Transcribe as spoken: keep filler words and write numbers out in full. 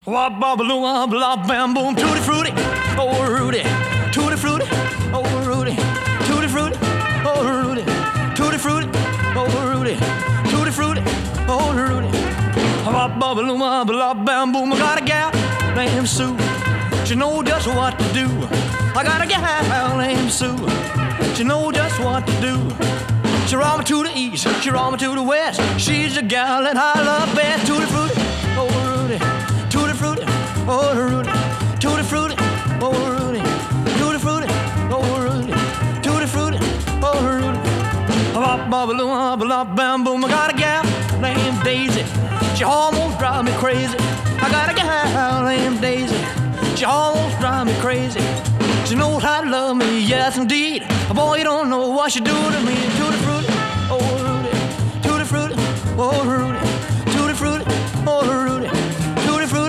Wop bobble wop blah bam boom tutti frutti, oh Rudy, tutti frutti, oh Rudy, tutti frutti, oh Rudy, tutti frutti, oh Rudy, tutti frutti, oh Rudy. Wop bobble wop blah bam boom. I got a gal named Sue, she know just what to do. I got a gal named Sue, she know just what to do. She roll me to the east, she roll me to the west. She's the gal that I love best. Tutti frutti, oh Rudy. Tutti frutti, oh Rudy, tutti frutti, oh Rudy, tutti frutti, oh Rudy, tutti frutti, oh Rudy. Bop bobble wop bop bam boom. I got a gal named Daisy, she almost drives me crazy. I got a gal named Daisy, she almost drives me crazy. She knows how to love me, yes indeed. Boy, you don't know what she do to me. Tutti frutti, oh Rudy, tutti frutti, oh Rudy, tutti frutti, oh Rudy.